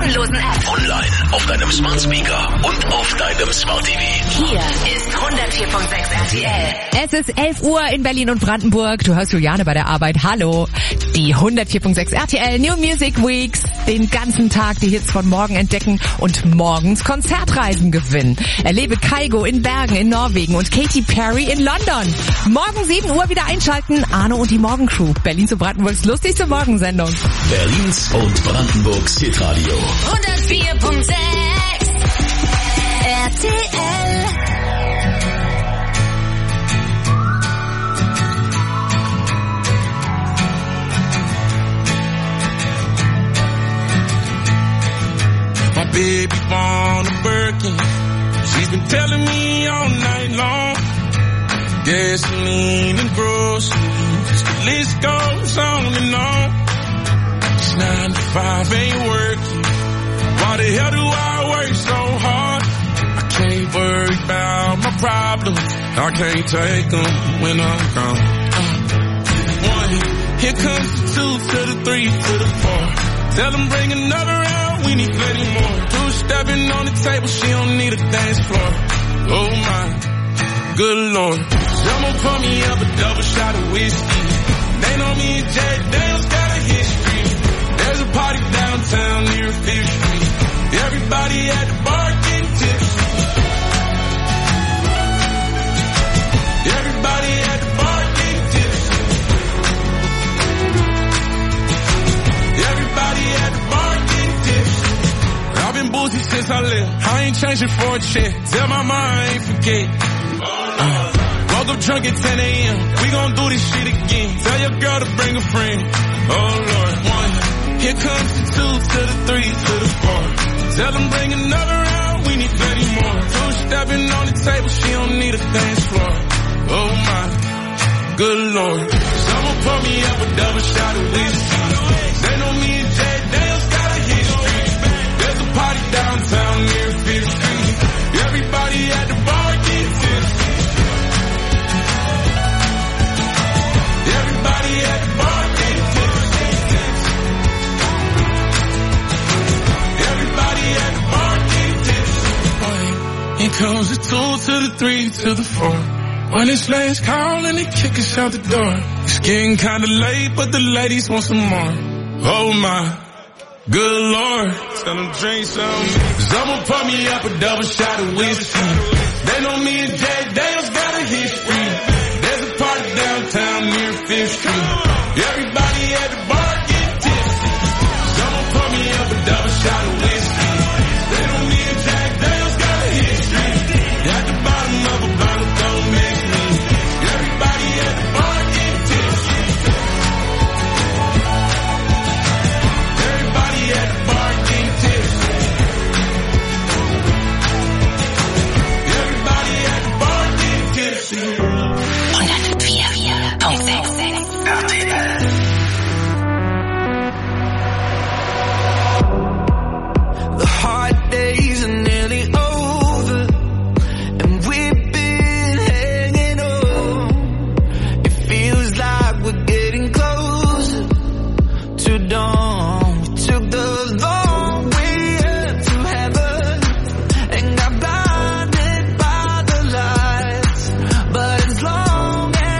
kostenlosen App. Online, auf deinem Smart Speaker und auf deinem Smart TV. Hier ist 104.6 RTL. Es ist 11 Uhr in Berlin und Brandenburg. Du hörst Juliane bei der Arbeit. Hallo. Die 104.6 RTL New Music Weeks. Den ganzen Tag die Hits von morgen entdecken und morgens Konzertreisen gewinnen. Erlebe Kygo in Bergen in Norwegen und Katy Perry in London. Morgen 7 Uhr wieder einschalten. Arno und die Morgencrew. Berlin zu Brandenburgs lustigste Morgensendung. Berlins und Brandenburgs Hitradio. 104.6 RTL. My baby born a Birkin. She's been telling me all night long. Gasoline and groceries, the list goes on and on. It's 9 to 5, ain't working. Why the hell do I work so hard? I can't worry about my problems. I can't take them when I'm gone. 1, here comes the 2 to the 3 to the 4. Tell them bring another round, we need plenty more. 2 stepping on the table, she don't need a dance floor. Oh my, good Lord. Someone pour me up a double shot of whiskey. They know me and Jay Dale's got a history. There's a party downtown near 5th Street. Everybody at the bar getting tipsy. Everybody at the bar getting tipsy. Everybody at the bar getting tipsy. I've been boozy since I left. I ain't changing for a check. Tell my mom I ain't forget. Woke up drunk at 10 a.m. We gon' do this shit again. Tell your girl to bring a friend. Oh Lord. 1, here comes the 2 to the 3 to the 4. Tell them bring another round, we need plenty more. 2 stepping on the table, she don't need a dance floor. Oh my, good Lord. Someone pour me up a double shot of whiskey. They know me and Jay Dale's got a history. There's a party downtown near 5th Street. Everybody at the bar getting tipsy. Everybody at the bar getting tipsy. Everybody at the bar getting tipsy. Here comes the 2 to the 3 to the 4. When it's last call and they kick us out the door. It's getting kinda late, but the ladies want some more. Oh my, good Lord. Tell them drink some. Someone pour me up a double shot of whiskey. They know me and Jay Dale's got a history. There's a party downtown near 5th Street. Everybody at the bar getting tipsy. Someone pour me up a double shot of whiskey. They know me and Jack Dale's got a history. At the bottom of a bottle, don't mix me. Everybody at the bar getting tipsy. Everybody at the bar getting tipsy. Everybody at the bar getting tipsy. 104.6 RTL. The hard days are nearly over, and we've been hanging on. It feels like we're getting closer to dawn. We took the long way up to heaven and got blinded by the lights. But as long as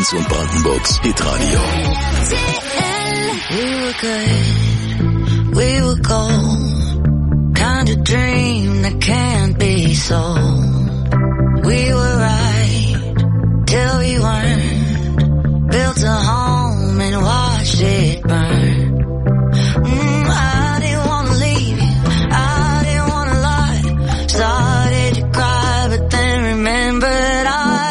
Berlins und Brandenburgs Hitradio. We were good, we were gold, kind of dream that can't be sold. We were right till we weren't, built a home and watched it burn. I didn't want to leave you, I didn't want to lie, started to cry but then remembered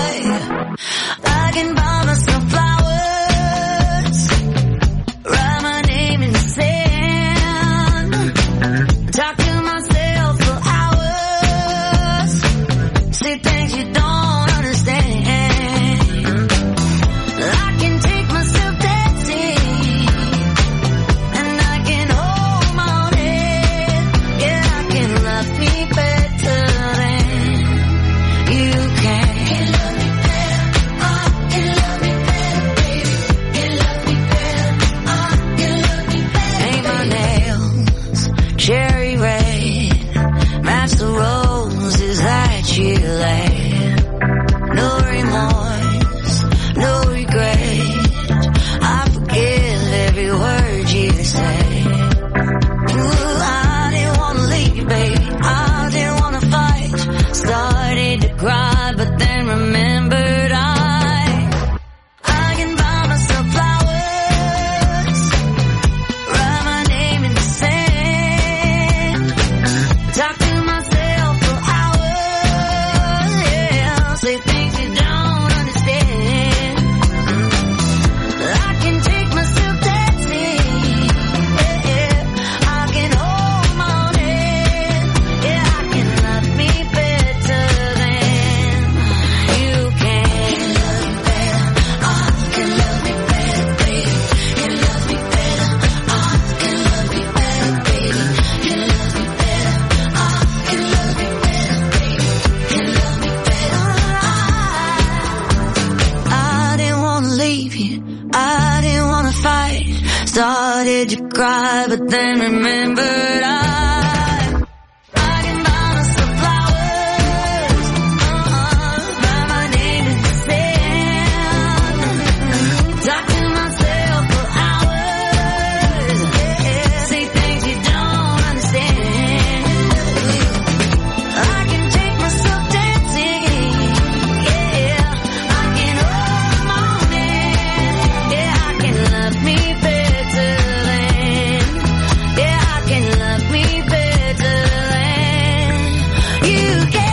I can buy myself flowers, write my name in the sand, talk to myself for hours, say things you don't understand. I can take myself dancing, and I can hold my own head. Yeah, I can love me better than you can. Cherry red, match the roses that you laid. No remorse, no regret, I forgive every word you say. Ooh, I didn't want to leave, baby, I didn't want to fight. Started to cry, but then remembered I can buy myself flowers, write my name in the sand, talk to myself for hours, yeah, say things you don't understand. I can take myself dancing, yeah, I can hold my own head, yeah, I can love me better than you can. Can love me better, baby, can love me better, can love me better, baby, can love me better, can love me better, baby, can love me better. I didn't want to leave you, I didn't want to fight, started to cry, but then remembered I can buy myself flowers, write my name in the sand, talk to myself for hours, yeah, say things you don't understand. I can take myself dancing, yeah, I can hold my own hand, yeah, I can love me better than, yeah, I can love me better than you can.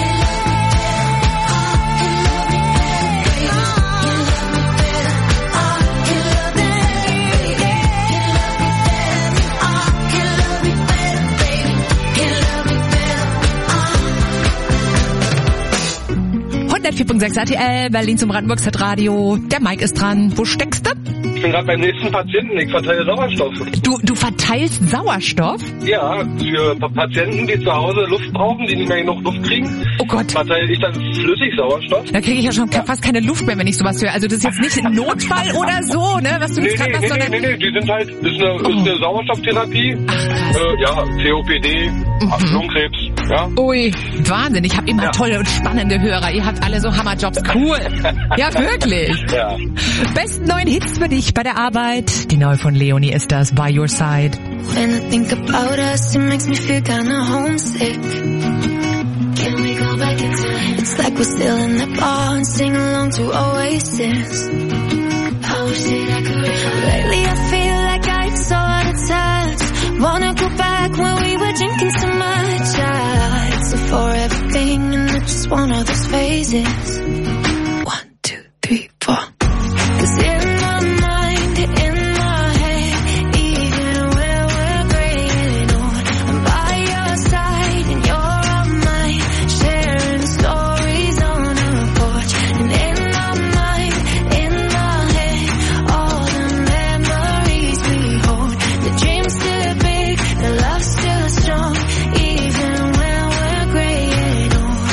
.6 RTL, Berlin zum Brandenburgs Radio. Der Mike ist dran. Wo steckst du? Ich bin gerade beim nächsten Patienten. Ich verteile Sauerstoff. Du verteilst Sauerstoff? Ja, für Patienten, die zu Hause Luft brauchen, die nicht mehr genug Luft kriegen. Oh Gott. Verteile ich dann Flüssigsauerstoff. Da kriege ich ja schon fast keine Luft mehr, wenn ich sowas höre. Also das ist jetzt nicht ein Notfall oder so, ne? Was du jetzt gerade machst, sondern... Nee, die sind halt, ist eine Sauerstofftherapie. Ja, COPD, Lungenkrebs, ja. Ui, Wahnsinn. Ich habe immer tolle und spannende Hörer. Ihr habt alle so Hammerjobs. Cool. Ja, wirklich. Ja. Besten neuen Hits für dich bei der Arbeit. Die neue von Leonie ist das, By Your Side. When I think about us, it makes me feel kinda homesick. Can we go back in time? It's like we're still in the bar and sing along to Oasis. I wish that I could. Lately I feel like I'm so out of touch. Wanna go back when we were drinking so much. It's a forever thing and it's just one of those phases. 1, 2, 3, 4. 'Cause in my mind, in my head, even when we're graying old, I'm by your side and you're on mine, sharing stories on a porch. And in my mind, in my head, all the memories we hold. The dream's still big, the love's still strong, even when we're graying old.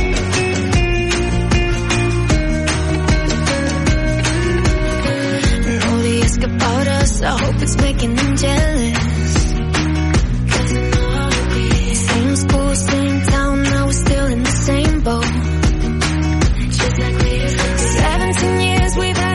And all they ask about us, I hope it's making them jealous. 'Cause I know how it be. Same school, same town, now we're still in the same boat. Just like we 17 years we've had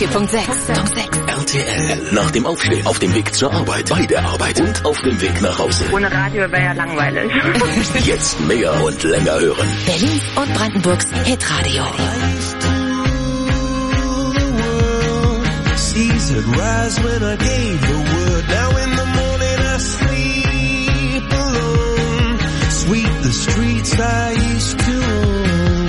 104.6. RTL. Nach dem Aufstehen, auf dem Weg zur Arbeit, bei der Arbeit und auf dem Weg nach Hause. Ohne Radio wäre ja langweilig. Jetzt mehr und länger hören. Berlin und Brandenburgs Hitradio. Seas had rise when I gave the word. Now in the morning I sleep alone. Sweep the streets I used to own.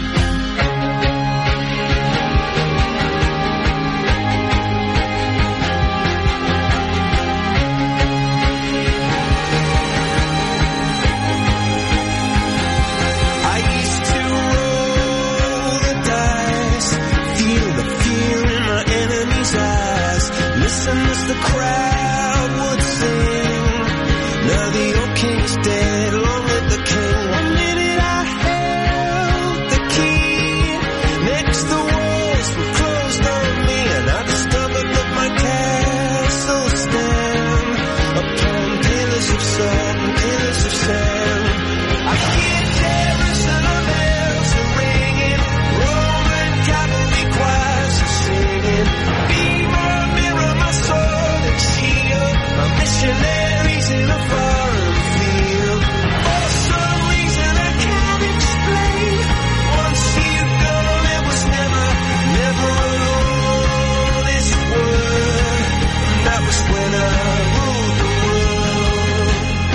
I used to roll the dice, feel the fear in my enemy's eyes. Listen as the crowd would sing. Now the old king is dead, long live the king. 1 minute I held the key. Next the walls were closed on me, and I discovered that my castle stand upon pillars of salt and pillars of sand. I hear Jerusalem bells are ringing, Roman cavalry choirs are singing. Be my mirror, my sword and shield, my missionaries in a foreign field. For some reason I can't explain, once you've gone it was never, never alone. This word, that was when I ruled the world.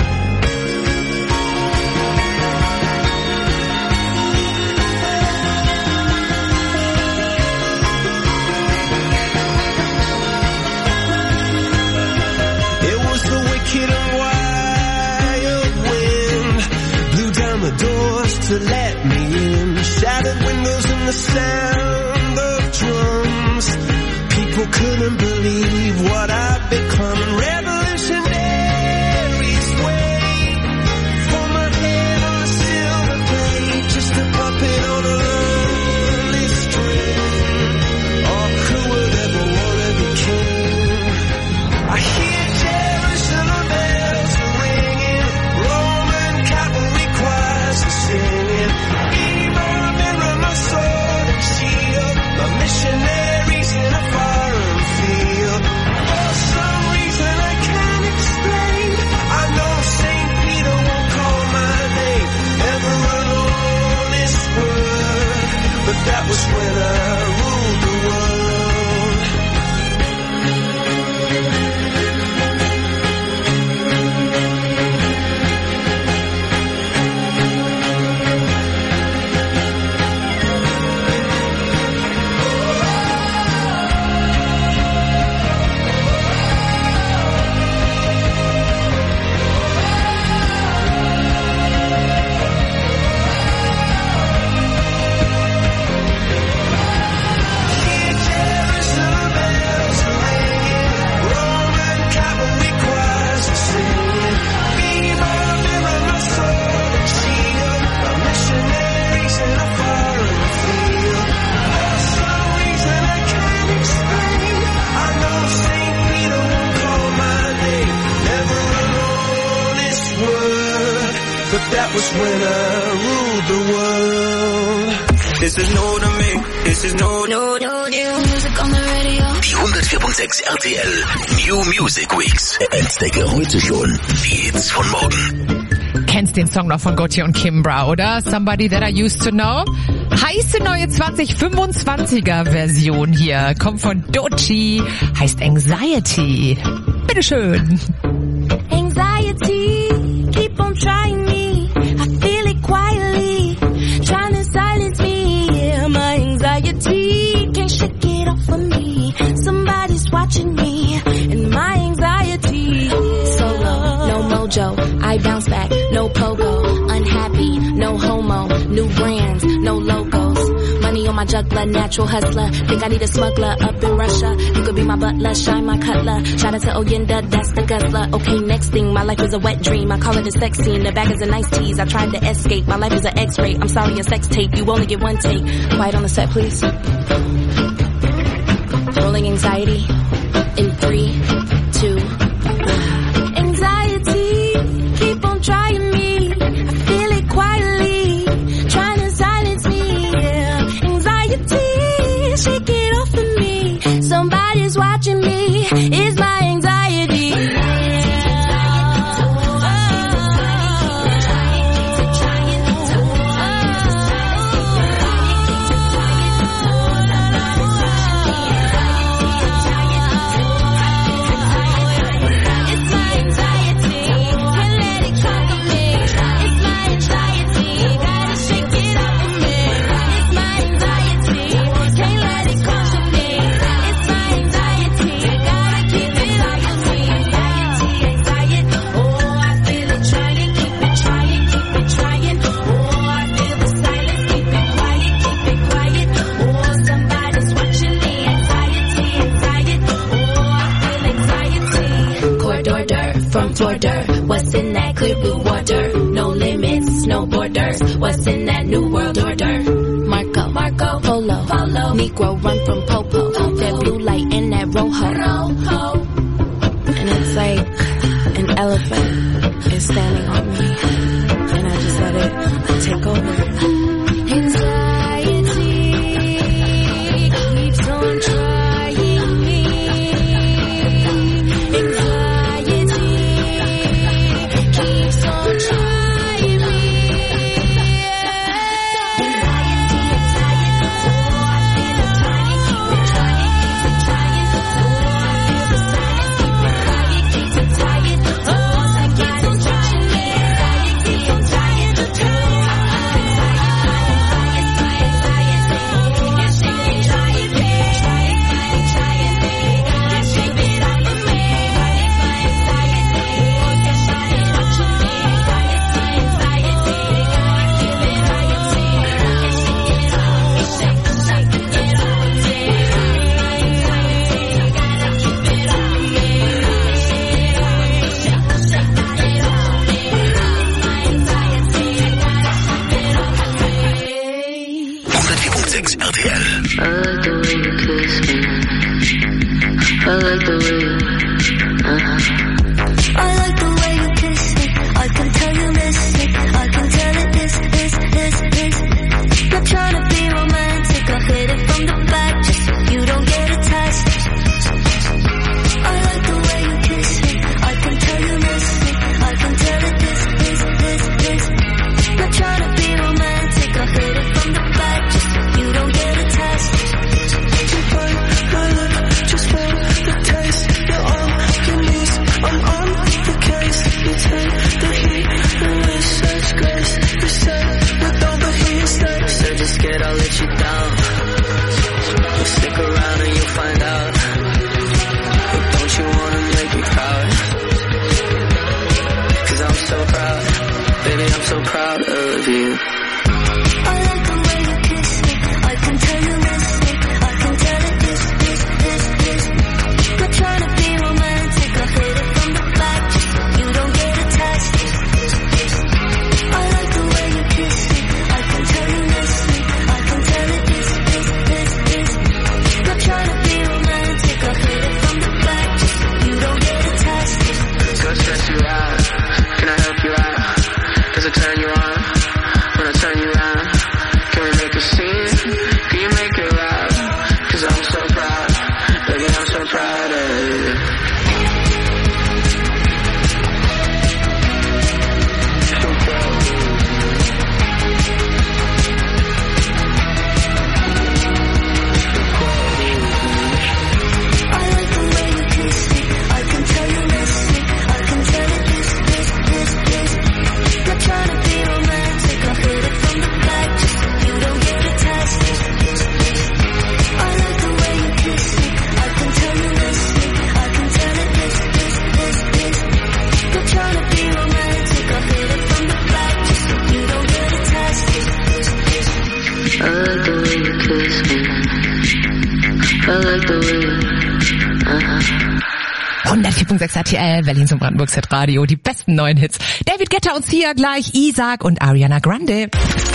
It was the wicked and wild wind, blew down the doors to let me in. Shattered windows and the sound of drums. People couldn't believe what I'd become. Revolutionaries wait for my head on a silver plate, just a puppet on a lonely string. Oh, who would ever want to be king? I hear Jerusalem bells are ringing, Roman cavalry choirs are singing. Be my mirror, my sword and shield, my missionaries in a foreign field. For some reason I can't explain, I know St. Peter won't call my name ever alone this word, but that was when I ruled the world. Jerusalem bells are ringing, Roman cavalry choirs are singing. Be my mirror, my sword and shield, my missionaries in a foreign field. For some reason I can't explain, I know St. Peter won't call my name, never alone this word, but that was when I ruled the world. This is new to me, this is new. Music on the radio. Die 104.6 RTL New Music Weeks. Entdecke heute schon die Hits von morgen. Kennst den Song noch von Gotye und Kimbra, oder? Somebody That I Used to Know? Heiße neue 2025er Version hier. Kommt von Doechii, heißt Anxiety. Bitteschön. Anxiety, keep on trying me. I feel it quietly, trying to silence me. Yeah, my anxiety can't shake it off of me. Somebody's watching me, and my anxiety. Solo, no mojo, I bounce back, no pogo. Unhappy, no homo, new brands, no logos. Money on my juggler, natural hustler. Think I need a smuggler up in Russia. You could be my butler, shine my cutler. Shout out to Oyenda, that's the guzzler. Okay, next thing, my life is a wet dream. I call it a sex scene, the bag is a nice tease. I tried to escape, my life is an x-ray. I'm sorry, a sex tape, you only get one take. Quiet on the set, please. Rolling anxiety in 3, 2. Anxiety, keep on trying me. I feel it quietly, trying to silence me. Yeah. Anxiety, shake it off of me. somebody's watching me is my anxiety. From border, what's in that clear blue water? No limits, no borders. What's in that new world order? Marco, Polo, Negro run from Popo. That blue light in that rojo. And it's like an elephant is standing on me, and I just let it take over. RTL, Berlin und Brandenburgs Hitradio, die besten neuen Hits. David Guetta und Sia gleich, Isaac und Ariana Grande. Die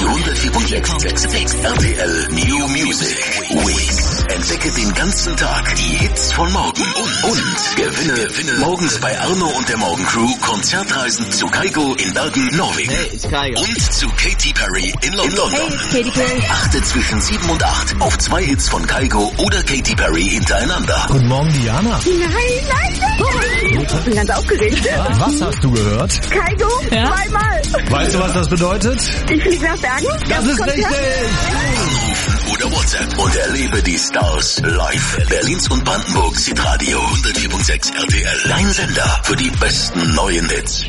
Die 104.6 RTL New Music Weeks. Entdecke den ganzen Tag die Hits von morgen und gewinne morgens bei Arno und der Morgencrew Konzertreisen zu Kygo in Bergen, Norwegen. Hey, it's Kygo. Und zu Katy Perry in London. Hey, it's Katy Perry. Achte zwischen 7 und 8 auf 2 Hits von Kygo oder Katy Perry hintereinander. Guten Morgen, Diana. Nein. Ich bin ganz aufgeregt. Was hast du gehört? Kygo, zweimal. Weißt du, was das bedeutet? Ich fliege nach Bergen. Das ist richtig. Oder WhatsApp und erlebe die Stars live. Berlins und Brandenburgs Hitradio 104.6 RTL. Dein Sender für die besten neuen Hits.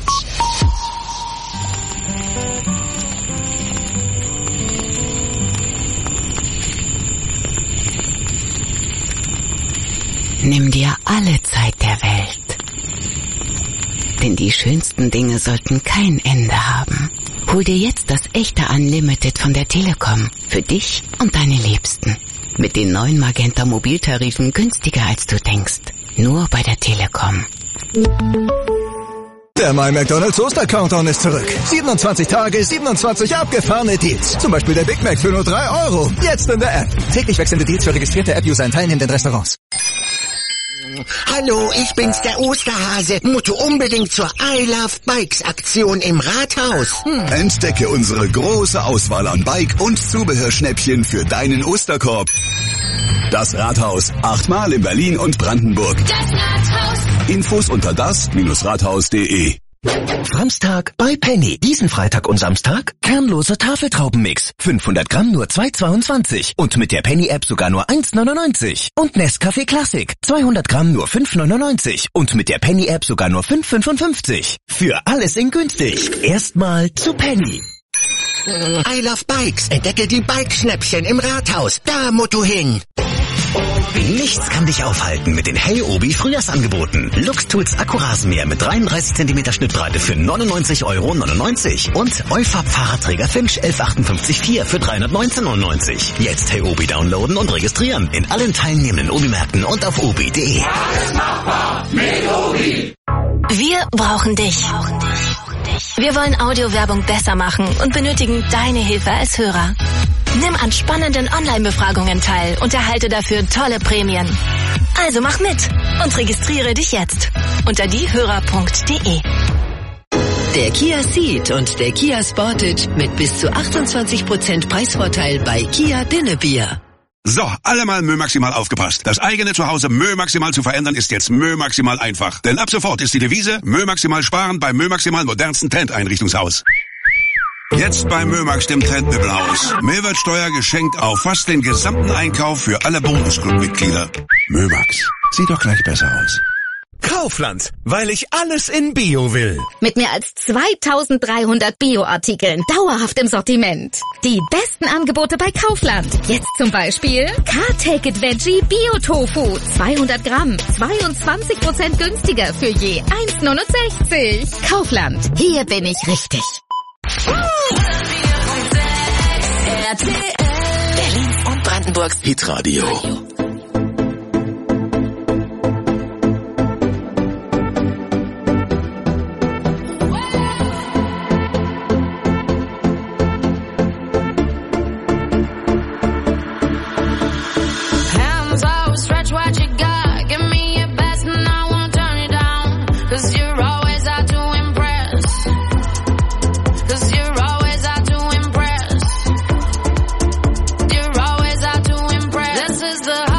Nimm dir alle Zeit der Welt. Denn die schönsten Dinge sollten kein Ende haben. Hol dir jetzt das echte Unlimited von der Telekom. Für dich und deine Liebsten. Mit den neuen Magenta Mobiltarifen günstiger als du denkst. Nur bei der Telekom. Der My McDonald's Oster-Countdown ist zurück. 27 Tage, 27 abgefahrene Deals. Zum Beispiel der Big Mac für nur 3 €. Jetzt in der App. Täglich wechselnde Deals für registrierte App-User in teilnehmenden Restaurants. Hallo, ich bin's, der Osterhase. Musst du unbedingt zur I Love Bikes Aktion im Rathaus. Entdecke unsere große Auswahl an Bike- und Zubehörschnäppchen für deinen Osterkorb. Das Rathaus. 8-mal in Berlin und Brandenburg. Das Rathaus. Infos unter das-rathaus.de. Samstag bei Penny. Diesen Freitag und Samstag kernloser Tafeltraubenmix. 500 Gramm nur 2,22. Und mit der Penny-App sogar nur 1,99. Und Nescafé Classic. 200 Gramm nur 5,99. Und mit der Penny-App sogar nur 5,55. Für alles in günstig. Erstmal zu Penny. I Love Bikes. Entdecke die Bike-Schnäppchen im Rathaus. Da musst du hin. Nichts kann dich aufhalten mit den Hey Obi Frühjahrsangeboten. Luxtools Akkurasenmäher mit 33 cm Schnittbreite für 99,99 € und Eufab Fahrradträger Finch 1158 für 319,99 €. Jetzt Hey Obi downloaden und registrieren in allen teilnehmenden Obi-Märkten und auf obi.de. Alles machbar mit Obi. Wir brauchen dich. Wir wollen Audiowerbung besser machen und benötigen deine Hilfe als Hörer. Nimm an spannenden Online-Befragungen teil und erhalte dafür tolle Prämien. Also mach mit und registriere dich jetzt unter diehörer.de. Der Kia Ceed und der Kia Sportage mit bis zu 28% Preisvorteil bei Kia Dinnebier. So, alle mal Mö Maximal aufgepasst. Das eigene Zuhause Mö Maximal zu verändern ist jetzt Mö Maximal einfach. Denn ab sofort ist die Devise Mö Maximal sparen beim Mö Maximal modernsten Trendeinrichtungshaus. Jetzt bei Mömax, dem Trendmöbelhaus. Mehrwertsteuer geschenkt auf fast den gesamten Einkauf für alle Bonusclub-Mitglieder. Mömax, sieht doch gleich besser aus. Kaufland, weil ich alles in Bio will. Mit mehr als 2300 Bio-Artikeln dauerhaft im Sortiment. Die besten Angebote bei Kaufland. Jetzt zum Beispiel Car-Take-It Veggie Bio-Tofu. 200 Gramm, 22% günstiger für je 1,69 €. Kaufland, hier bin ich richtig. Berlin und Brandenburgs Hitradio. This is the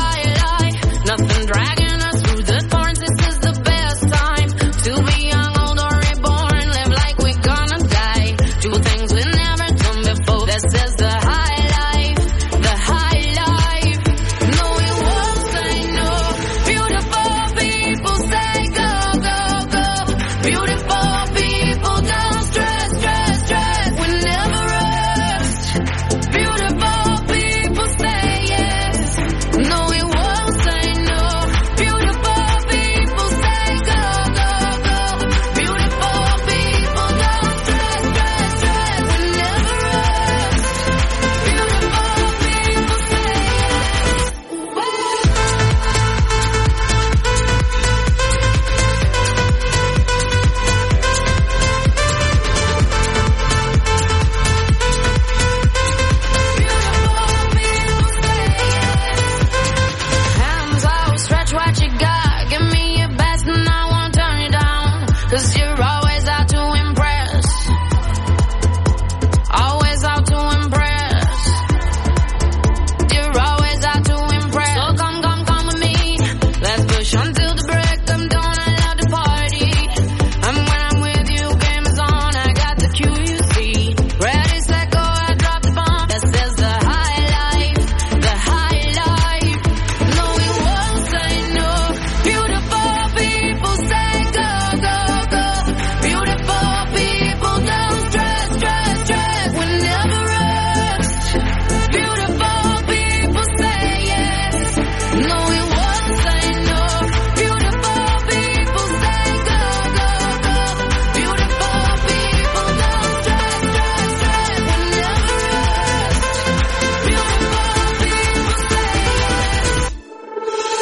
push until the break. I'm done, I love the party. And when I'm with you, game is on. I got the cue, you see. Ready, set, go, I drop the bomb. That says the high life, the high life. No, we won't say no. Beautiful people say go, go, go. Beautiful people don't stress, stress, stress. We never rush. Beautiful people say yes. No, we won't say no. Beautiful people say go, go, go. Beautiful people don't stress, stress, stress. We never rush. Beautiful people say yes.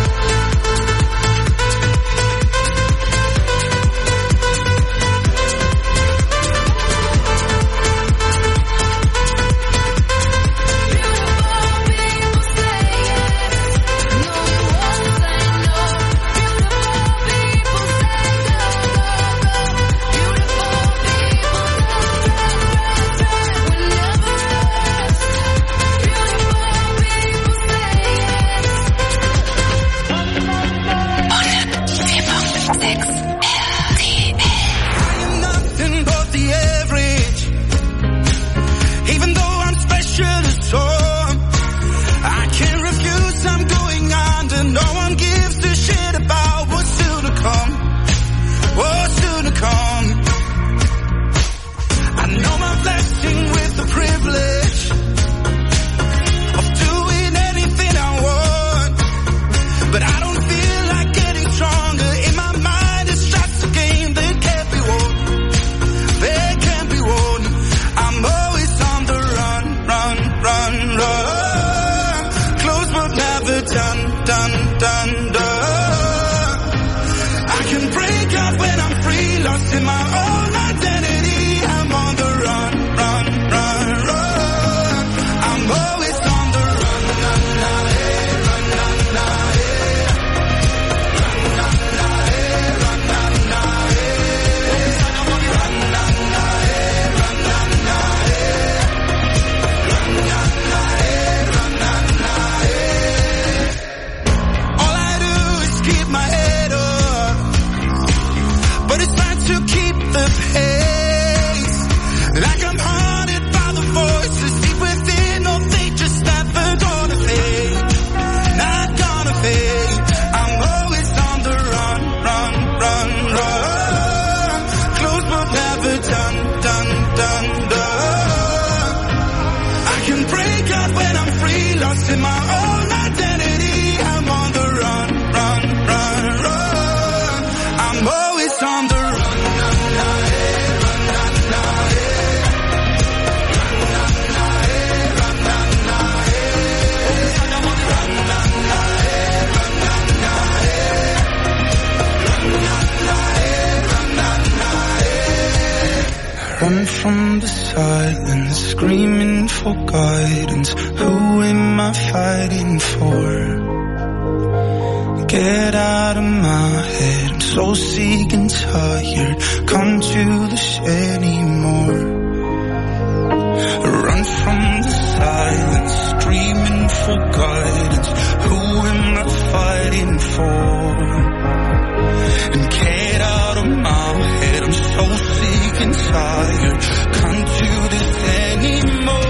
Nothing but the average. Even though I'm special as so, I can't refuse, I'm going under. No one gives a shit about what's soon to come. What's soon to come. I know my blessing with the privilege of doing anything I want. But I don't feel like getting stronger. In my mind it's just a game that can't be won. They can't be won. I'm always on the run, run, run, run. Close but never done, done, done, done. I can break out when I'm free, lost in my own identity. I'm on the run, run, run, run. I'm always on the run, run, run, run, run, run, all I do is keep my head up, but it's trying to keep the pace. Like I'm haunted by the voices deep within, oh they just never gonna fade, not gonna fade. I'm always on the run, run, run, run. Close but never done, done, done, done. I can break out when I'm free, lost in my own identity. I'm on the run, run, run, run. I'm always on the run, run, run, run, run, run, run, run, run from the silence, screaming for guidance. Who am I fighting for? Get out of my head, I'm so sick and tired. Come to this anymore. Run from the silence, screaming for guidance. Who am I fighting for? And get out of my head, I'm so sick and tired. Can't do this anymore.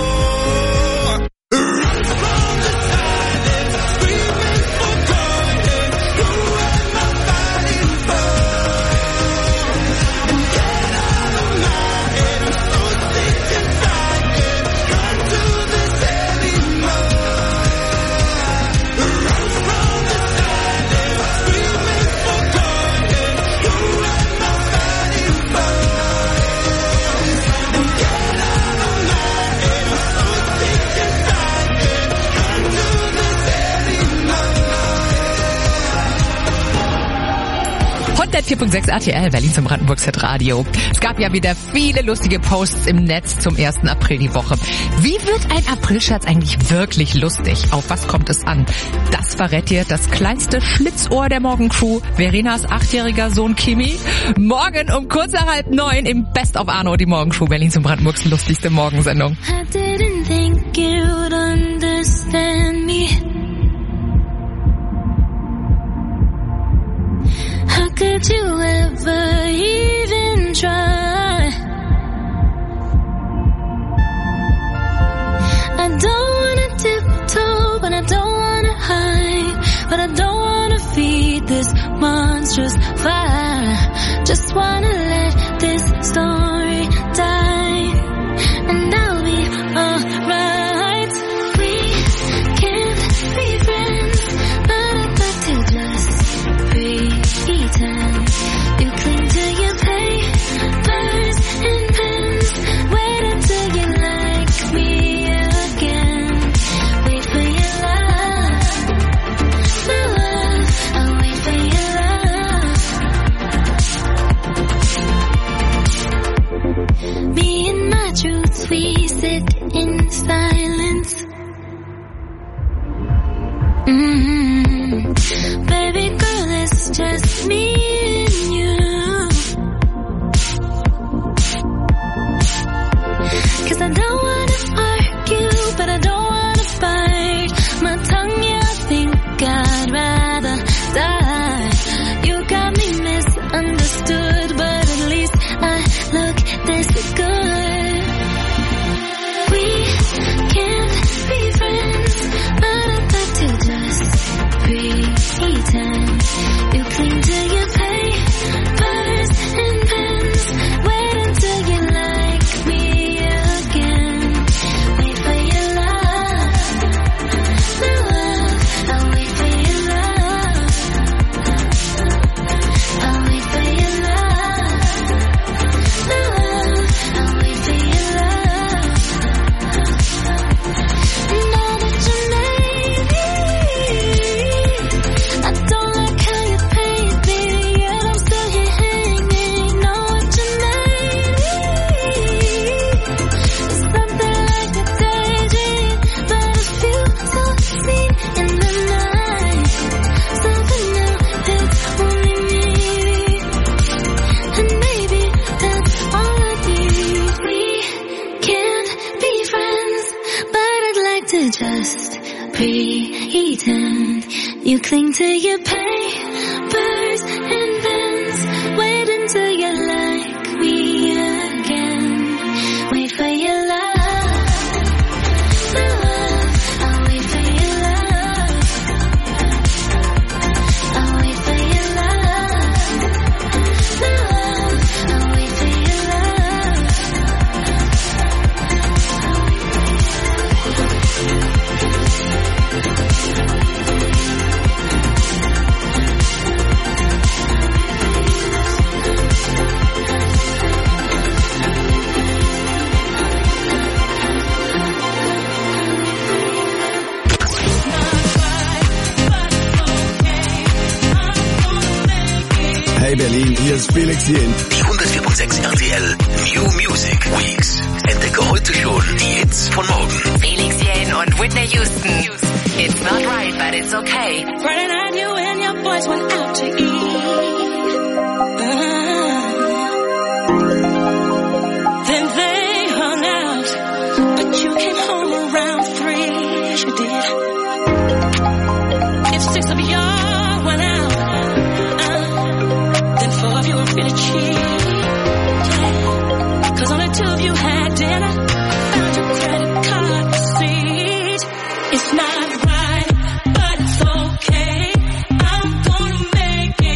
Run from the silence, screaming for guidance. Who am I fighting for? And get out of my head, I'm so sick and tired. Can't do this anymore. Run from the silence, screaming for guidance. Who am I fighting for? And get out of my head, I'm so sick and tired. Can't do this anymore. 104.6 RTL, Berlin zum Brandenburgs Radio. Es gab ja wieder viele lustige Posts im Netz zum 1. April die Woche. Wie wird ein Aprilscherz eigentlich wirklich lustig? Auf was kommt es an? Das verrät dir das kleinste Schlitzohr der Morgencrew, Verenas 8-jähriger Sohn Kimi. Morgen um kurz nach 8:30 im Best of Arno, die Morgencrew, Berlin zum Brandenburgs lustigste Morgensendung. I didn't think you would understand me. could you ever even try? I don't wanna tiptoe, but I don't wanna hide, but I don't wanna feed this monstrous fire. Just wanna let this story die, and I'll be alright. We can't be friends, but I'd like to just pretend. You cling to your papers and pens, wait until you like me again. Wait for your love, my love, I'll wait for your love. Me and my truth, we sit in silence. Baby girl, it's just me and you. 'Cause I don't wanna argue, but I don't wanna fight. My tongue, yeah, I think I'd rather die. You got me misunderstood, but at least I look this good. We can't be friends, but I'd like to just pretend. You cling to your papers and pens, wait until you like me again. Wait for your love, my love, I'll wait for your love. I'll wait for your love, my love, I'll wait for your love. Now that you made me, I don't like how you paint me, yet I'm still here hanging. Know what you made me? It's something like a daydream, but it feels so sweet in the night. Something new, it's only me, and maybe that's all I need. We can't be friends, but I'd like to just pretend. You cling to your papers and pens, wait until you like me again. Wait for your love, my love, I'll wait for your love. I'll wait for your love, my love, I'll wait for your love. Hey Berlin, hier ist Felix Jen. Die 104.6 RTL New Music Weeks. Entdecke heute schon die Hits von morgen. Felix Jen und Whitney Houston. It's not right, but it's okay. Friday night you and your boys went out to eat. Then they hung out, but you came home around 3. Yes, you did. If 6 of y'all went out, then 4 of you were really cheap. Yeah. 'Cause only 2 of you had dinner. Found your credit card receipt. It's not right, but it's okay. I'm gonna make it.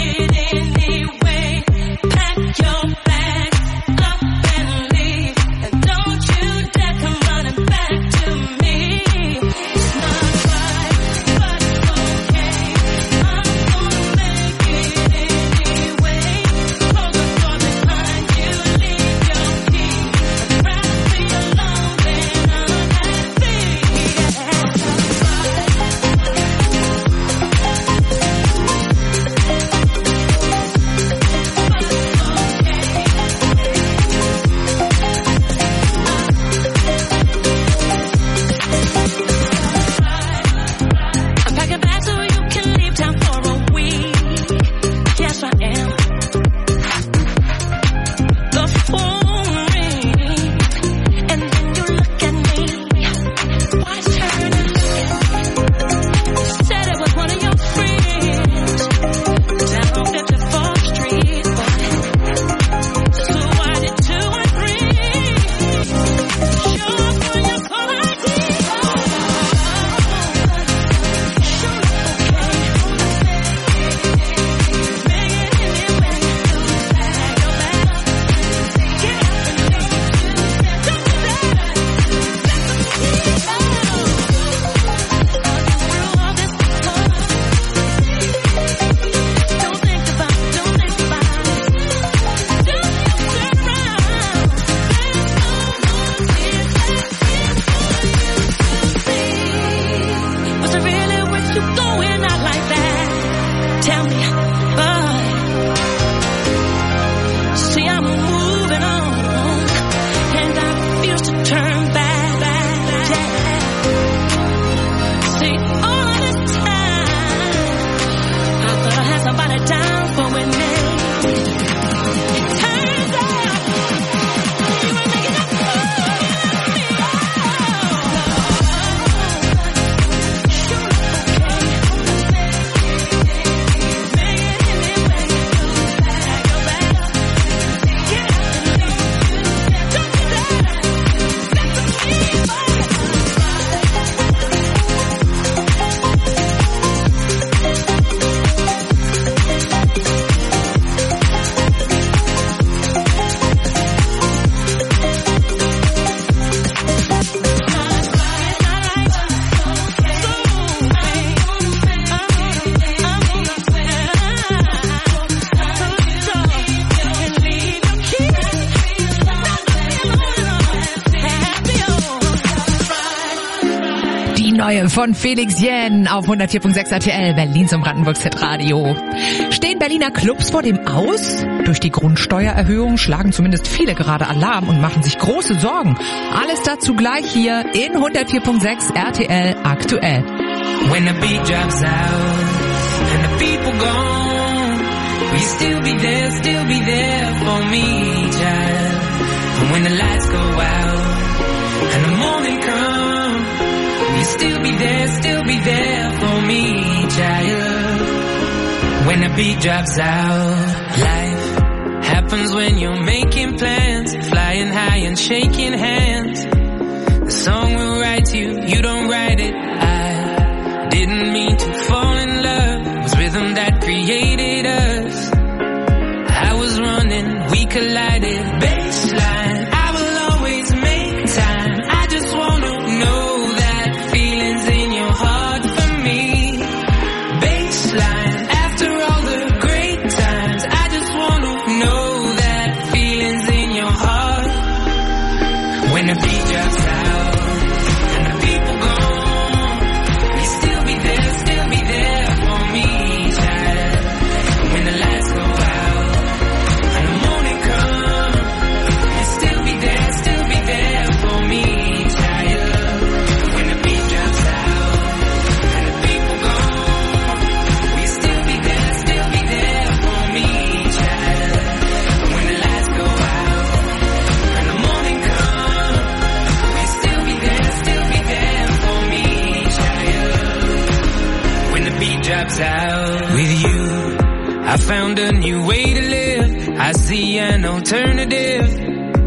Neue von Felix Jähn auf 104.6 RTL, Berlin zum Brandenburgs Hitradio. Stehen Berliner Clubs vor dem Aus? Durch die Grundsteuererhöhung schlagen zumindest viele gerade Alarm und machen sich große Sorgen. Alles dazu gleich hier in 104.6 RTL aktuell. When the beat drops out and the people gone, will you still be there for me, child? And when the lights go out and the morning comes, will you still be there for me, child? When the beat drops out, life happens when you're making plans, flying high and shaking hands. The song will write you, you don't write it. I didn't mean to fall in love, it was rhythm that created us. I was running, we collided, baseline. I will always make time. I just wanna know that feelings in your heart for me. Baseline, after all the great times, I just wanna know that feelings in your heart. When the beat drops out and the people gone, will you still be there for me, child? And when the lights go out and the morning comes, will you still be there for me, child? When the beat drops out and the people gone, will you still be there for me, child? And when the lights go out and the morning comes, will you still be there for me, child? When the beat drops out with you, I found a new way to live. I see an alternative.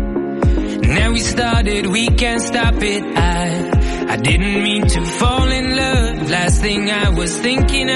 Now we started, we can't stop it. I didn't mean to fall in love. Last thing I was thinking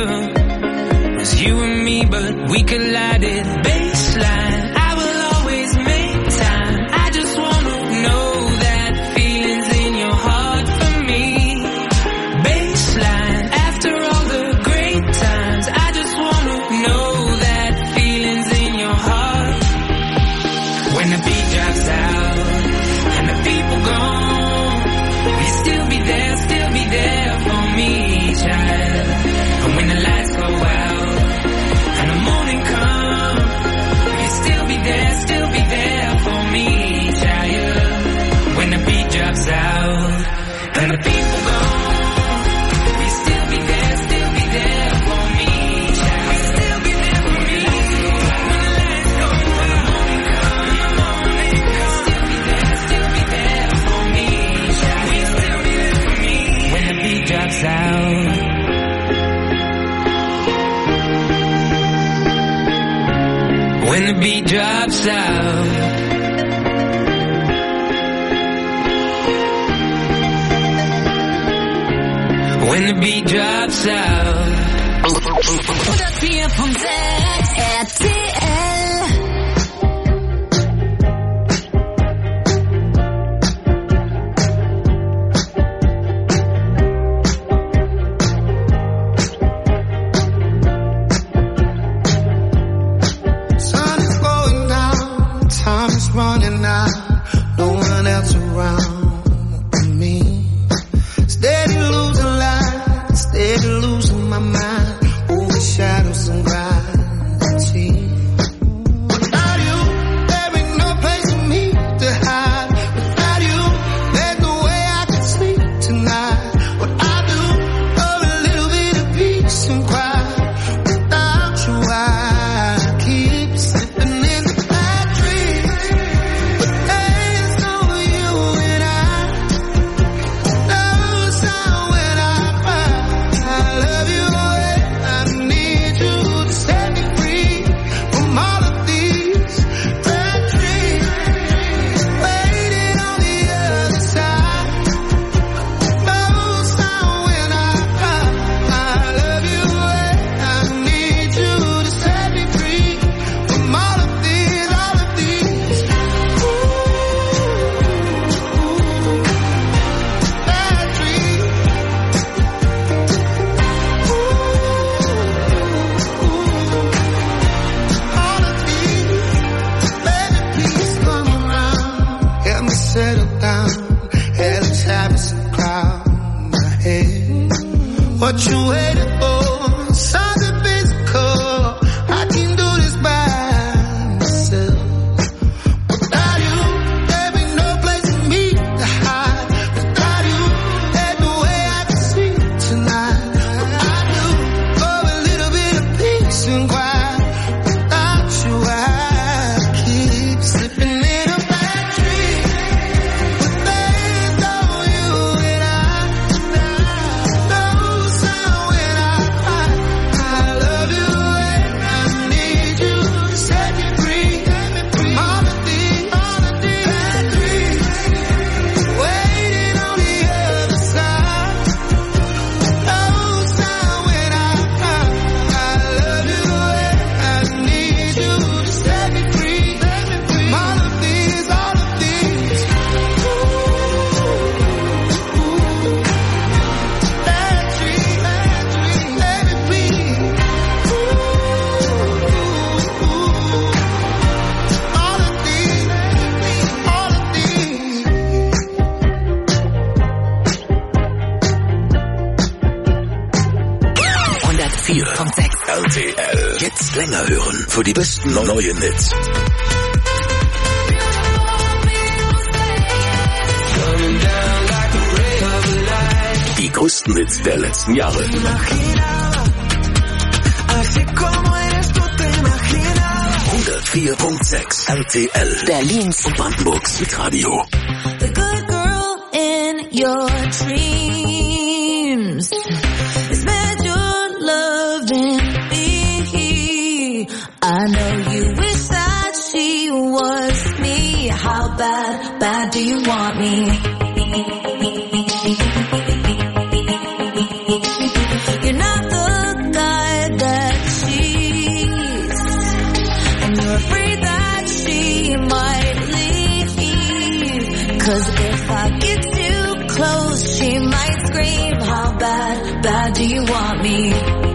of was you and me, but we collided. Baseline, I will always make time. I just wanna know that feelings in your heart for me. Baseline, after all the great times, I just wanna know that feelings in your heart. When the beat drops out and the people gone, will you still be there for me, child? And when the lights go out and the morning comes, will you still be there for me, child? When the beat drops out and the people gone, will you still be there for me, child? Will you still be there for me? When the lights go out and the morning comes, will you still be there for me, child? Will you still be there for me? When the beat drops out. When the beat drops out. When the beat drops out. 104.6 RTL. Sun is going down, time is running out, no one else around me. Steady losing light, steady losing my mind, over shadows and gravity. RTL. Jetzt länger hören für die besten neuen Hits. Die größten Hits der letzten Jahre. 104.6 RTL. Berlins und Brandenburgs Hitradio. The good girl in your dreams is meant your loving me. I know you wish that she was me. How bad do you want me? You're not the guy that she's, and you're afraid that she might leave. 'Cause if I get too close, she might scream. How bad do you want me?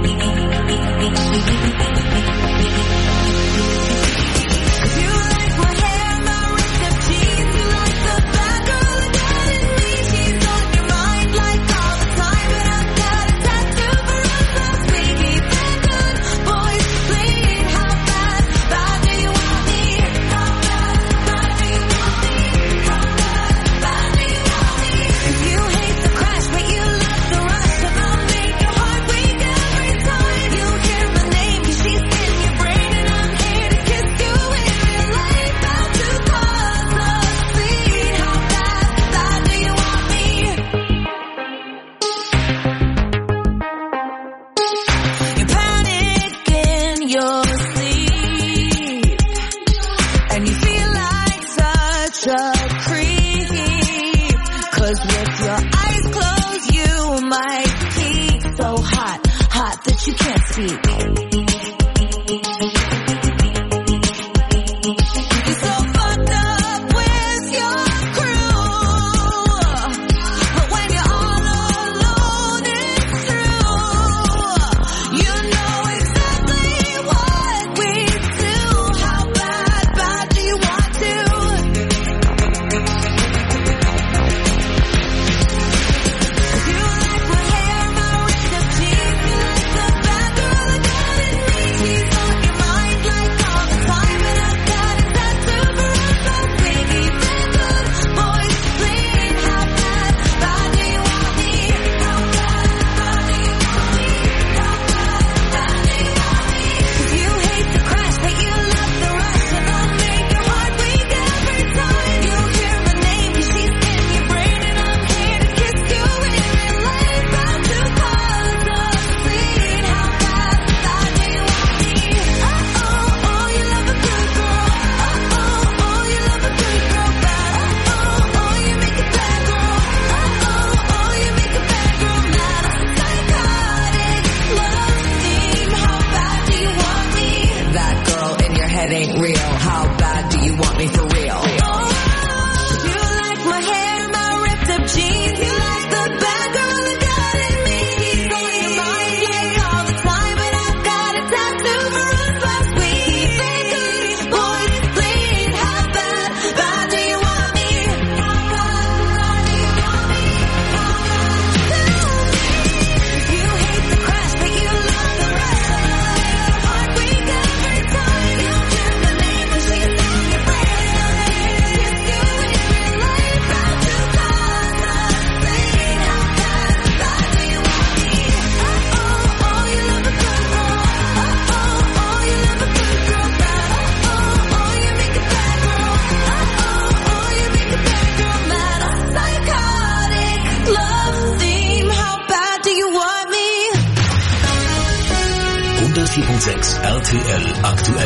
RTL aktuell.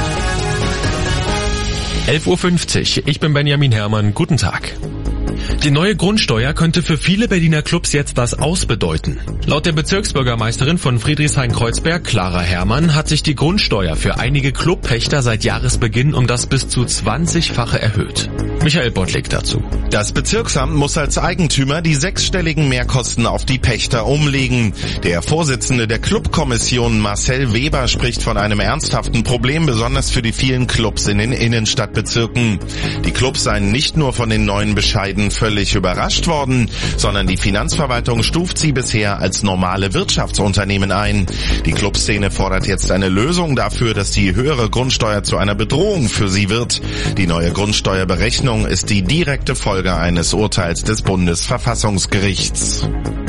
11:50 Uhr. Ich bin Benjamin Herrmann. Guten Tag. Die neue Grundsteuer könnte für viele Berliner Clubs jetzt das Aus bedeuten. Laut der Bezirksbürgermeisterin von Friedrichshain-Kreuzberg, Clara Herrmann, hat sich die Grundsteuer für einige Clubpächter seit Jahresbeginn um das bis zu 20-fache erhöht. Michael Bottlik dazu. Das Bezirksamt muss als Eigentümer die 6-stelligen Mehrkosten auf die Pächter umlegen. Der Vorsitzende der Clubkommission Marcel Weber spricht von einem ernsthaften Problem, besonders für die vielen Clubs in den Innenstadtbezirken. Die Clubs seien nicht nur von den neuen Bescheiden völlig überrascht worden, sondern die Finanzverwaltung stuft sie bisher als normale Wirtschaftsunternehmen ein. Die Clubszene fordert jetzt eine Lösung dafür, dass die höhere Grundsteuer zu einer Bedrohung für sie wird. Die neue Grundsteuerberechnung ist die direkte Folge eines Urteils des Bundesverfassungsgerichts.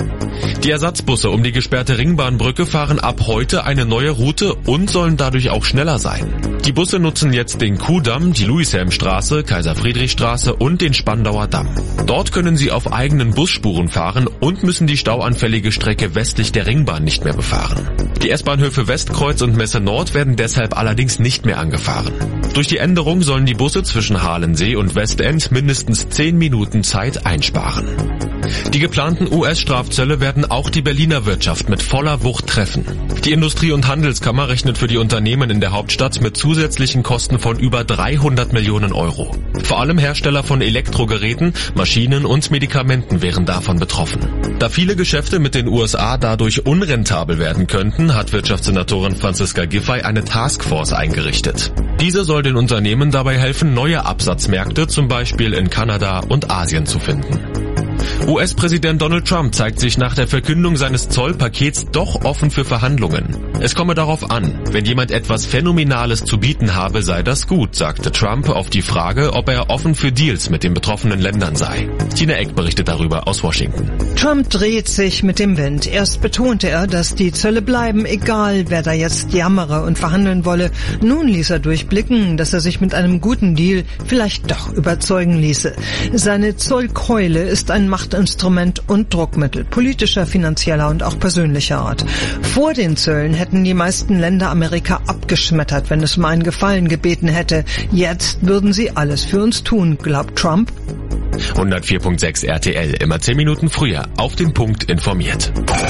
Die Ersatzbusse um die gesperrte Ringbahnbrücke fahren ab heute eine neue Route und sollen dadurch auch schneller sein. Die Busse nutzen jetzt den Kuhdamm, die Louis-Helm-Straße, Kaiser-Friedrich-Straße und den Spandauer Damm. Dort können sie auf eigenen Busspuren fahren und müssen die stauanfällige Strecke westlich der Ringbahn nicht mehr befahren. Die S-Bahnhöfe Westkreuz und Messe Nord werden deshalb allerdings nicht mehr angefahren. Durch die Änderung sollen die Busse zwischen Halensee und Westend mindestens 10 Minuten Zeit einsparen. Die geplanten US-Strafzölle werden auch die Berliner Wirtschaft mit voller Wucht treffen. Die Industrie- und Handelskammer rechnet für die Unternehmen in der Hauptstadt mit zusätzlichen Kosten von über 300 Millionen Euro. Vor allem Hersteller von Elektrogeräten, Maschinen und Medikamenten wären davon betroffen. Da viele Geschäfte mit den USA dadurch unrentabel werden könnten, hat Wirtschaftssenatorin Franziska Giffey eine Taskforce eingerichtet. Diese soll den Unternehmen dabei helfen, neue Absatzmärkte, zum Beispiel in Kanada und Asien, zu finden. US-Präsident Donald Trump zeigt sich nach der Verkündung seines Zollpakets doch offen für Verhandlungen. Es komme darauf an, wenn jemand etwas Phänomenales zu bieten habe, sei das gut, sagte Trump auf die Frage, ob er offen für Deals mit den betroffenen Ländern sei. Tina Eck berichtet darüber aus Washington. Trump dreht sich mit dem Wind. Erst betonte er, dass die Zölle bleiben, egal wer da jetzt jammere und verhandeln wolle. Nun ließ er durchblicken, dass er sich mit einem guten Deal vielleicht doch überzeugen ließe. Seine Zollkeule ist ein Machtinstrument und Druckmittel, politischer, finanzieller und auch persönlicher Art. Vor den Zöllen hätten die meisten Länder Amerika abgeschmettert, wenn es um einen Gefallen gebeten hätte. Jetzt würden sie alles für uns tun, glaubt Trump. 104.6 RTL, immer 10 Minuten früher, auf den Punkt informiert.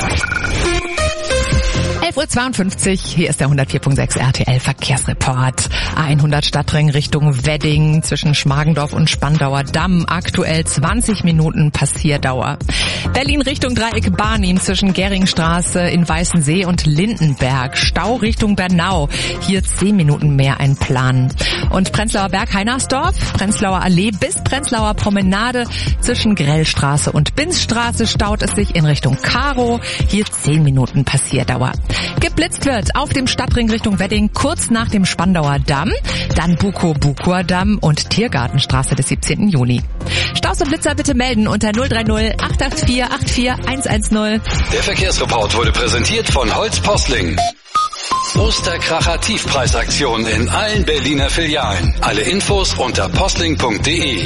11.52 Uhr, hier ist der 104.6 RTL Verkehrsreport. A100 Stadtring Richtung Wedding zwischen Schmargendorf und Spandauer Damm. Aktuell 20 Minuten Passierdauer. Berlin Richtung Dreieck Barnim zwischen Geringstraße in Weißensee und Lindenberg. Stau Richtung Bernau. Hier 10 Minuten mehr einplanen. Und Prenzlauer Berg Heinersdorf, Prenzlauer Allee bis Prenzlauer Promenade zwischen Grellstraße und Binzstraße staut es sich in Richtung Karo. Hier 10 Minuten Passierdauer. Geblitzt wird auf dem Stadtring Richtung Wedding kurz nach dem Spandauer Damm, dann Bukow-Bukower Damm und Tiergartenstraße des 17. Juni. Staus und Blitzer bitte melden unter 030 884 84 110. Der Verkehrsreport wurde präsentiert von Holz Posling. Osterkracher Tiefpreisaktion in allen Berliner Filialen. Alle Infos unter posling.de.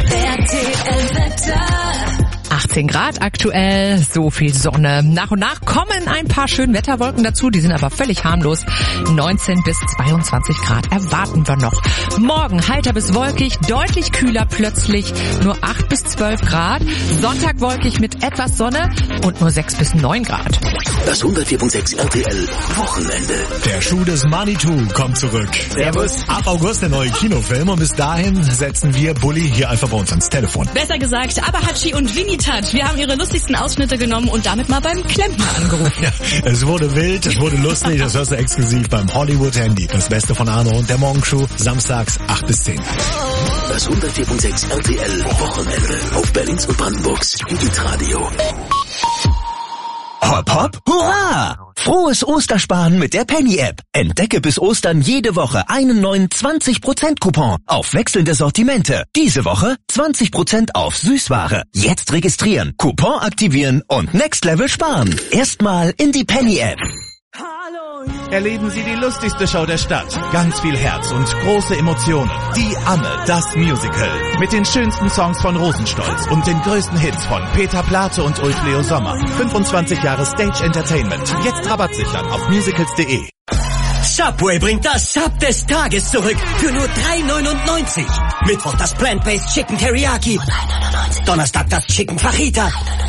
18 Grad aktuell, so viel Sonne. Nach und nach kommen ein paar Schönwetterwolken dazu, die sind aber völlig harmlos. 19 bis 22 Grad erwarten wir noch. Morgen heiter bis wolkig, deutlich kühler plötzlich, nur 8 bis 12 Grad. Sonntag wolkig mit etwas Sonne und nur 6 bis 9 Grad. Das 104.6 RTL Wochenende. Der Schuh des Manitou kommt zurück. Servus. Ab August der neue Kinofilm und bis dahin setzen wir Bulli hier einfach bei uns ans Telefon. Besser gesagt, Abahachi und Vinny Touch. Wir haben ihre lustigsten Ausschnitte genommen und damit mal beim Klempner angerufen. Ja, es wurde wild, es wurde lustig, das hörst du exklusiv beim Hollywood Handy. Das Beste von Arno und der Morgenshow, samstags 8 bis 10. Das 104.6 RTL Wochenende auf Berlins und Brandenburgs Hitradio. Hopp, hopp, hurra! Frohes Ostersparen mit der Penny-App. Entdecke bis Ostern jede Woche einen neuen 20%-Coupon auf wechselnde Sortimente. Diese Woche 20% auf Süßware. Jetzt registrieren, Coupon aktivieren und Next Level sparen. Erstmal in die Penny-App. Erleben Sie die lustigste Show der Stadt. Ganz viel Herz und große Emotionen. Die Amme, das Musical. Mit den schönsten Songs von Rosenstolz und den größten Hits von Peter Plate und Ulf Leo Sommer. 25 Jahre Stage Entertainment. Jetzt Rabatt sichern auf musicals.de. Subway bringt das Sub des Tages zurück für nur 3,99. Mittwoch das Plant-Based Chicken Teriyaki. Donnerstag das Chicken Fajita.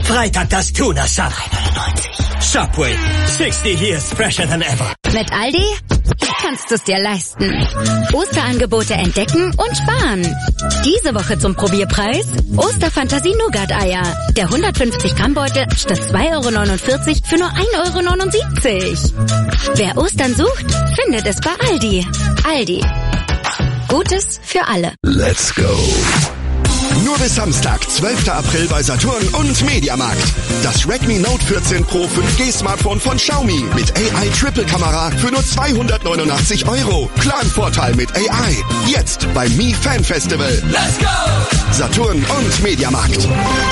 Freitag das Tuna Sub. 3,99. Subway. 60 years fresher than ever. Mit Aldi kannst du es dir leisten. Osterangebote entdecken und sparen. Diese Woche zum Probierpreis Osterfantasie Nougat-Eier. Der 150 Gramm Beutel statt 2,49 € für nur 1,79 €. Wer Ostern sucht, findet es bei Aldi. Aldi. Gutes für alle. Let's go. Nur bis Samstag, 12. April bei Saturn und Mediamarkt. Das Redmi Note 14 Pro 5G Smartphone von Xiaomi mit AI Triple Kamera für nur 289 €. Planvorteil mit AI. Jetzt beim Mi Fan Festival. Let's go! Saturn und Mediamarkt.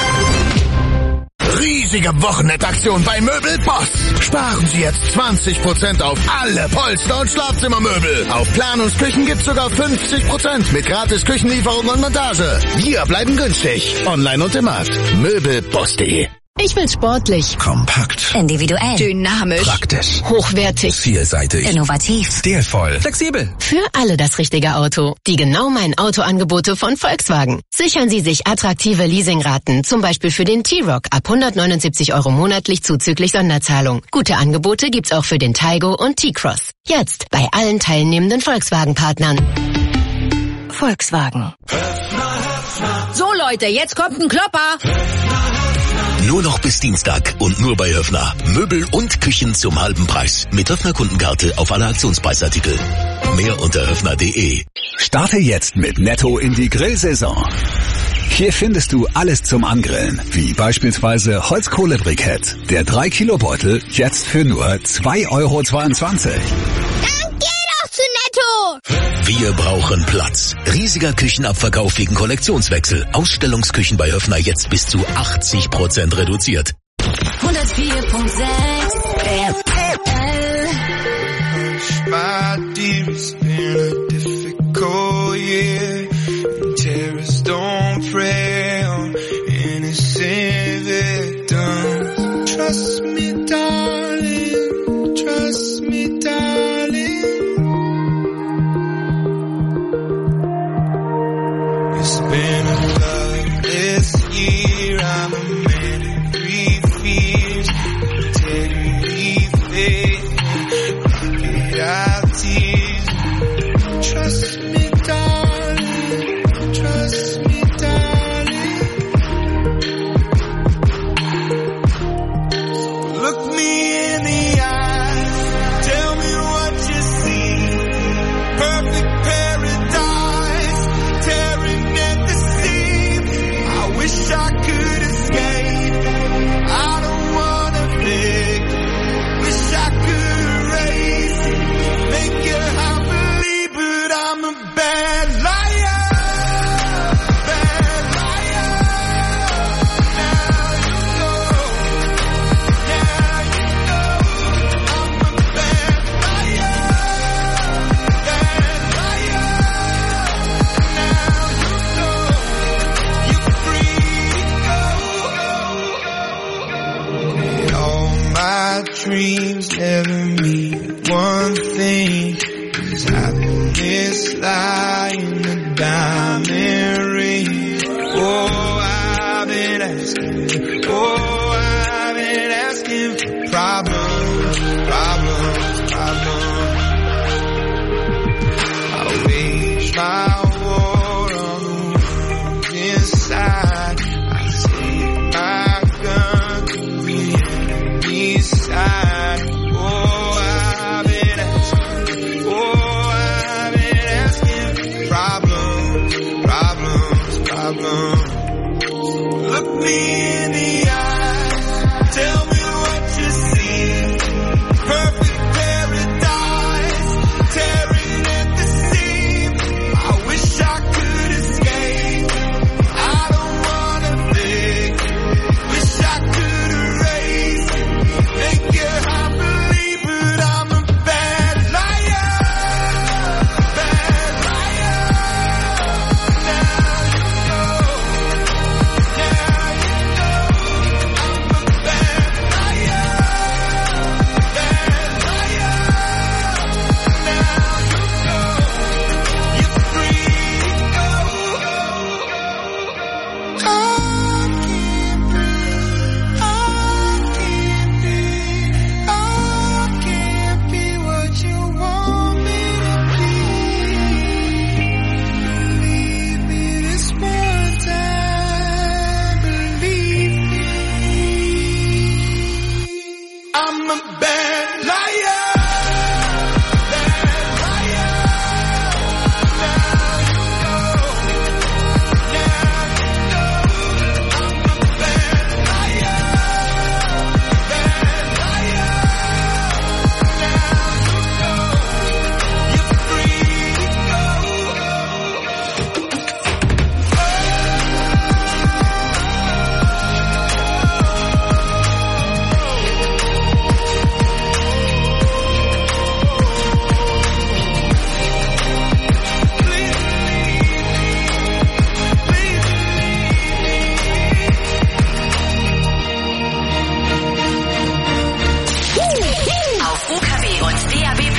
Riesige Wochenendaktion bei Möbelboss. Sparen Sie jetzt 20% auf alle Polster- und Schlafzimmermöbel. Auf Planungsküchen gibt's sogar 50% mit gratis Küchenlieferung und Montage. Wir bleiben günstig. Online und im Markt. Möbelboss.de. Ich will sportlich, kompakt, individuell, dynamisch, praktisch, hochwertig, vielseitig, innovativ, stilvoll, flexibel. Für alle das richtige Auto. Die genau mein Autoangebote von Volkswagen. Sichern Sie sich attraktive Leasingraten, zum Beispiel für den T-Roc ab 179 € monatlich zuzüglich Sonderzahlung. Gute Angebote gibt's auch für den Taigo und T-Cross. Jetzt bei allen teilnehmenden Volkswagen-Partnern. Volkswagen. So Leute, jetzt kommt ein Klopper. Nur noch bis Dienstag und nur bei Höffner. Möbel und Küchen zum halben Preis. Mit Höffner Kundenkarte auf alle Aktionspreisartikel. Mehr unter höffner.de. Starte jetzt mit Netto in die Grillsaison. Hier findest du alles zum Angrillen, wie beispielsweise Holzkohlebrikett. Der 3-Kilo-Beutel jetzt für nur 2,22 €. Wir brauchen Platz. Riesiger Küchenabverkauf wegen Kollektionswechsel. Ausstellungsküchen bei Höffner jetzt bis zu 80% reduziert. 104.6 My dear, it's been a difficult year. Terrorists don't prey on innocent victims. Trust me, darling. Trust me, darling. It's been a loveless year. I'm a man of three fears. Integrity, faith, crocodile tears. Trust me, darling. Trust me, darling. Look me in the eye. Tell me what you see. Perfect paradise. Tearing at the seams. I wish I could escape. I don't wanna think. Wish I could erase. Make you happily, but I'm a bad liar. Bad liar. Now you know. Now you know. I'm a bad liar. Bad liar. Now you know. You're free to go. All my dreams never mean one thing. Cause happiness lie in the diamond ring. Oh, I've been asking. Oh, I've been asking for problems, problems, problems. I wage my war on the ones inside. I take my gun to the enemy's side. Oh, I've been asking. Oh, I've been asking for problems,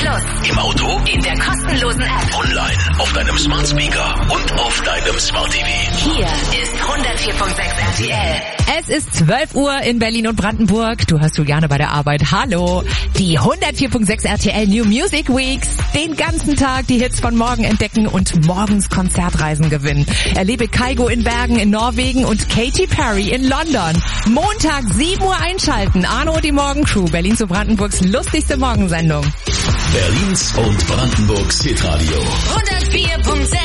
Plus. Im Auto, In der kostenlosen App. online, auf deinem Smart Speaker und auf deinem Smart TV. Hier ist 104.6 RTL. Es ist 12 Uhr in Berlin und Brandenburg. Du hörst Juliane bei der Arbeit. Hallo. Die 104.6 RTL New Music Weeks. Den ganzen Tag die Hits von morgen entdecken und morgens Konzertreisen gewinnen. Erlebe Kygo in Bergen in Norwegen und Katy Perry in London. Montag 7 Uhr einschalten. Arno und die Morgencrew. Berlin zu Brandenburgs lustigste Morgensendung. Berlins und Brandenburgs Hitradio. 104.6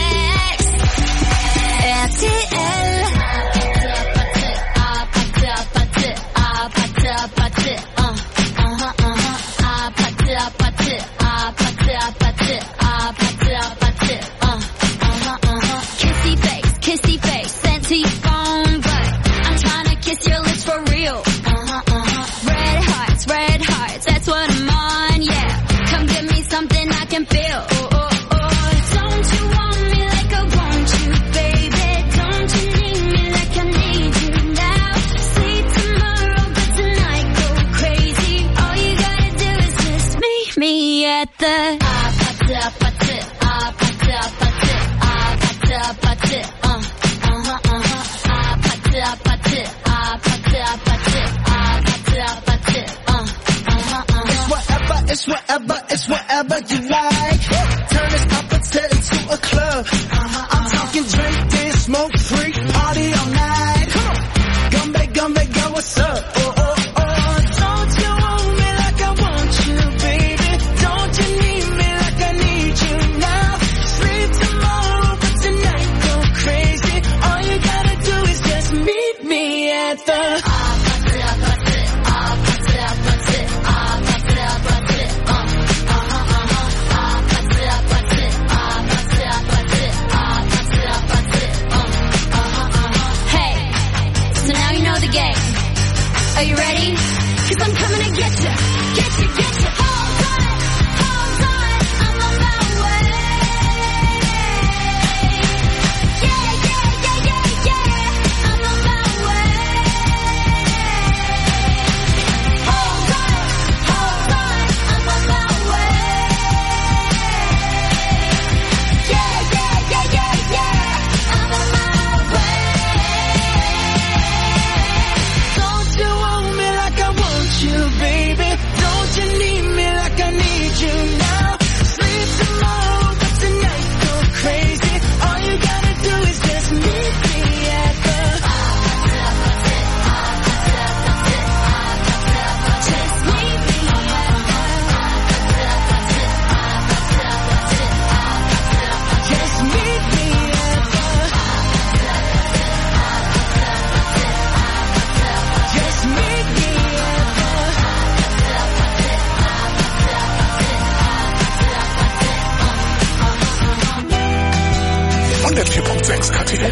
RTL. Kissy face, sent to your phone, but I'm trying to kiss your lips for real. Red hearts, that's what I'm on, yeah. Come give me something I can feel. Don't you want me like I want you, baby? Don't you need me like I need you now? See tomorrow, but tonight go crazy. All you gotta do is just meet me at the It's whatever you like. Turn this opposite into a club. I'm talking drink, dance, smoke, free, party all night. Come on, gumbe, go, what's up? Don't you want me like I want you, baby? Don't you need me like I need you now? Sleep tomorrow, but tonight go crazy. All you gotta do is just meet me at the Are you ready? 'Cause I'm coming to get you. Hold on, I'm on my way. Yeah, I'm on my way. Hold on, I'm on my way. Yeah, I'm on my way. Don't you want me like I want you, baby? Don't you need me like I need you now? Sleep tomorrow, but tonight go crazy. All you gotta do is just meet me at the just meet me at just meet me at just meet me. 104.6 RTL.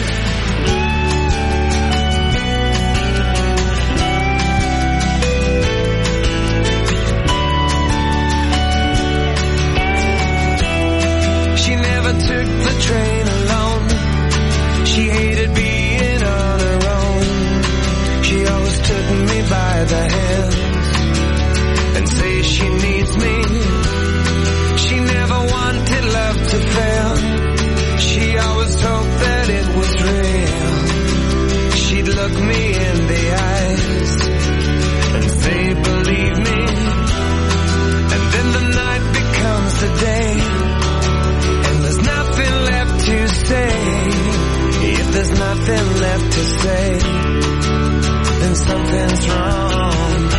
She never took the train alone. She hated being on her own. She always took me by the hand and say she needs me. She never wanted love to fail. She always hoped that it was real. She'd look me in the eyes and say, believe me. And then the night becomes the day, and there's nothing left to say. If there's nothing left to say, then something's wrong.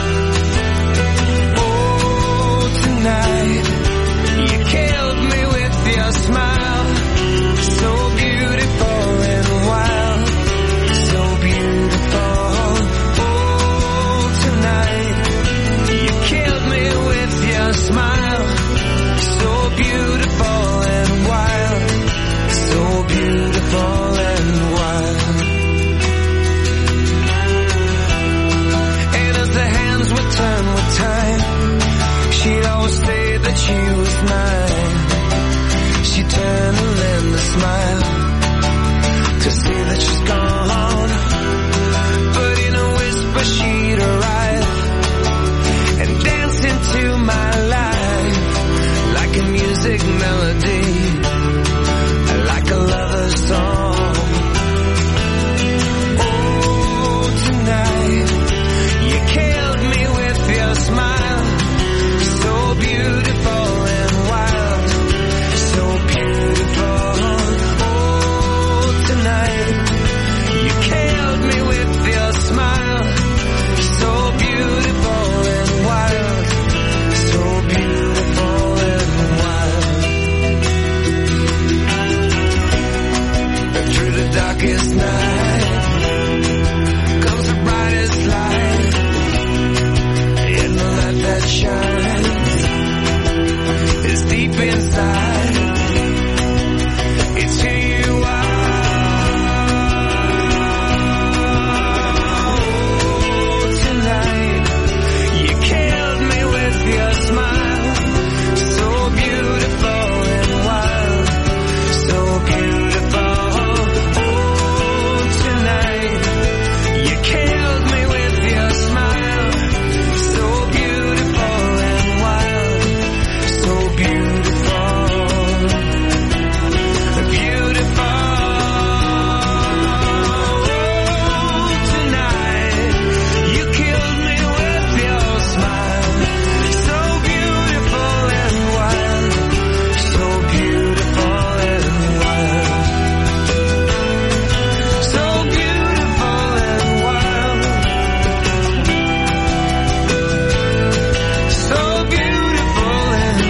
Oh, tonight you killed me with your smile. So beautiful and wild, so beautiful. Oh, tonight you killed me with your smile. So beautiful and wild, so beautiful and wild. mystic melody, like a lover's song. Oh, tonight, you killed me with your smile, so beautiful and wild, so beautiful. Oh, tonight, you killed me with your smile, so beautiful and wild, so beautiful and wild. Through the darkest night comes the brightest light, and the light that shines is deep inside. It's who you are. Oh, tonight you killed me with your smile, so beautiful and wild, so beautiful. Oh, tonight you killed me with your smile, so beautiful and wild, so beautiful, beautiful. Oh, tonight you killed me with your smile, so beautiful and wild, so beautiful and wild, so beautiful and wild, so beautiful and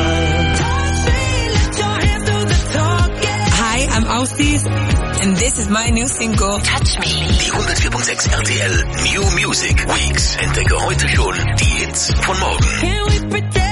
Hi, I'm Aussies, and this is my new single. Touch Me. Die 104.6 RTL New Music Weeks. Entdecke heute schon die Hits von morgen. Can we pretend